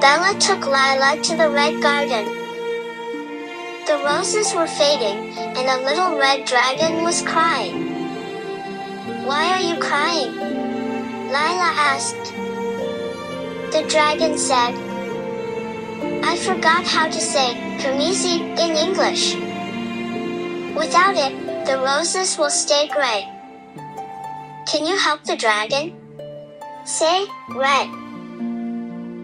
Bella took Lila to the red garden. The roses were fading, and a little red dragon was crying. "Why are you crying?" Lila asked. The dragon said, "I forgot how to say Permisi in English. Without it, the roses will stay gray. Can you help the dragon? Say red."